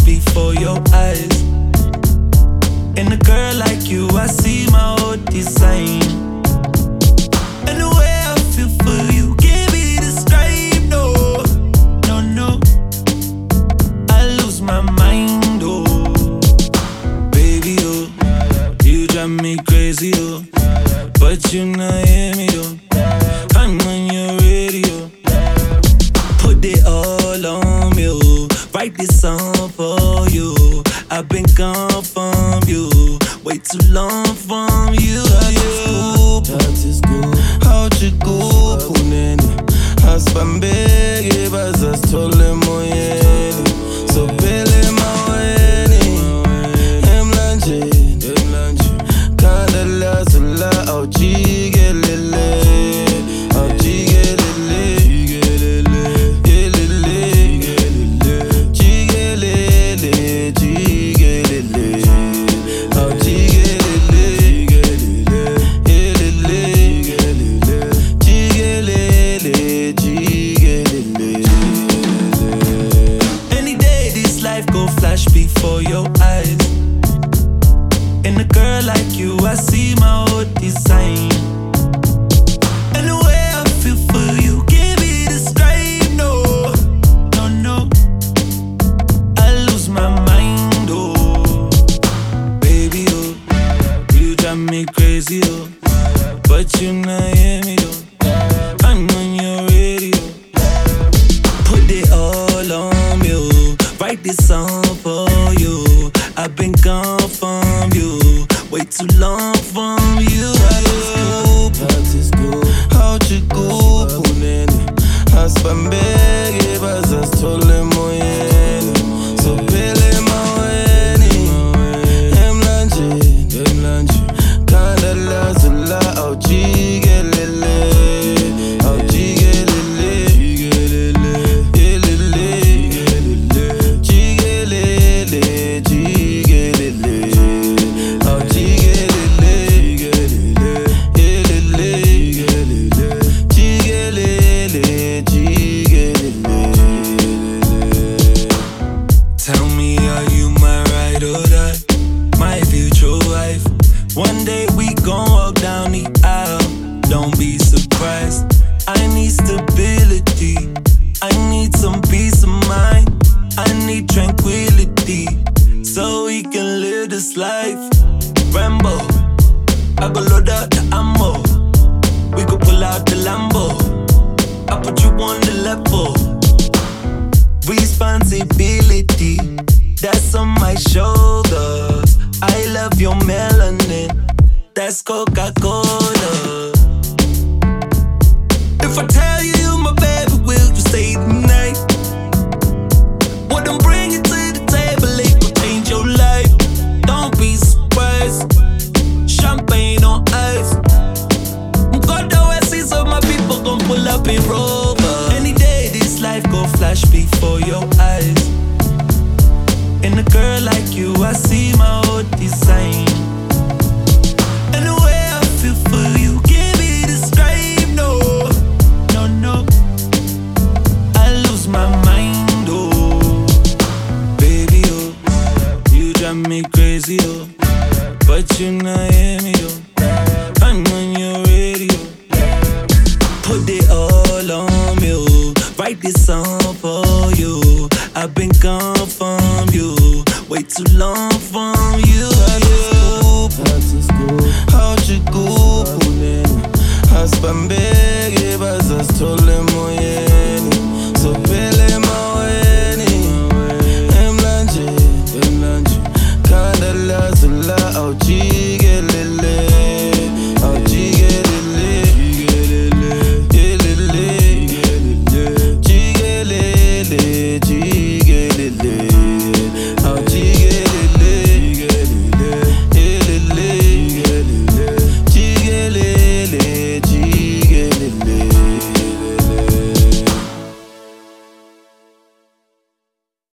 before your eyes. In a girl like you, I see my whole design. And the way I feel for you can't be described, no, no, no. I lose my mind, oh, baby, oh. You drive me crazy, oh, but you not hear me, oh. I'm on your radio, put it all on me, oh. Write this song for you. I've been gone from you, way too long from you. Tartışku, hauçiku puneni. Hasbambege bazas tole moyeni. So pele maweni. Emlanje, kandela zula aujigelele, aujigelele, gelele, jigelele, jigelele, aujigelele, gelele, jigelele, jigelele. Any day this life go flash before your eyes. In a girl like you, I see my whole design. And the way I feel for you can't be described, no, no, no. I lose my mind, oh, baby, oh. You drive me crazy, oh, but you not hear me, oh. I'm on your radio, put it all on me, oh. Write this song for you. I've been gone from you, way too long from you. Tartışku, hauçiku puneni. Hasbambege bazas tole moyeni. So pele maweni. Emlanje, kandela zula aujigelele, aujigelele, gelele, jigelele, jigelele, aujigelele, gelele, jigelele, jigelele. Tell me, are you my ride or die? My future wife. One day we gon' walk down the aisle. Don't be surprised. I need stability. I need some peace of mind. I need tranquility, so we can live this life. Rambo, I go load up the ammo. We could pull out the Lambo. I put you on the level. Responsibility, that's on my shoulders. I love your melanin, that's Coca-Cola. If I tell you my baby, will you stay the night? What I'm bringing to the table, it will change your life. Don't be surprised, champagne on ice. God always see so my people gon' pull up in Rover. Any day this life go flash before your eyes. In a girl like you, I see my whole design. And the way I feel for you can't be described, no, no, no. I lose my mind, oh, baby, oh. You drive me crazy, oh, but you not hear me, oh. I'm on your radio, put it all on me, oh. Write this song for you. I've been gone from you, way too long from you. Tartışku, hauçiku puneni. Hasbambege bazas tole